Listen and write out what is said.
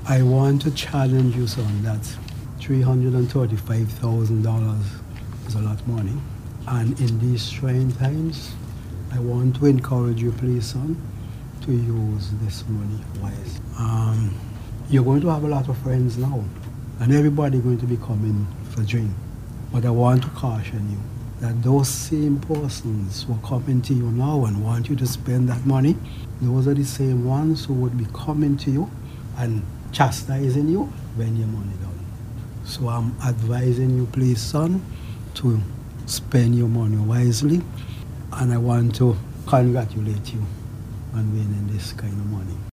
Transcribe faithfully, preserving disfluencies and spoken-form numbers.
I want to challenge you, son, that three hundred thirty-five thousand dollars is a lot of money. And in these trying times, I want to encourage you, please, son, to use this money wisely. Um, you're going to have a lot of friends now, and everybody going to be coming for drink. But I want to caution you that those same persons who are coming to you now and want you to spend that money, those are the same ones who would be coming to you and chastising you when your money down. So I'm advising you, please, son, to spend your money wisely, and I want to congratulate you on winning this kind of money.